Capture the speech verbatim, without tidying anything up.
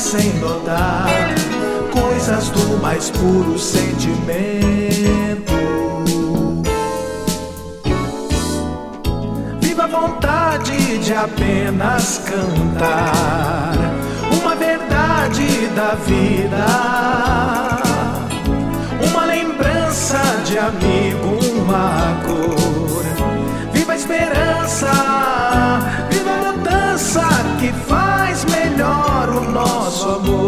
sem notar coisas do mais puro sentimento. Viva a vontade de apenas cantar uma verdade da vida, uma lembrança de amigo, uma cor. Viva a esperança, viva a mudança que faz melhor o nosso amor.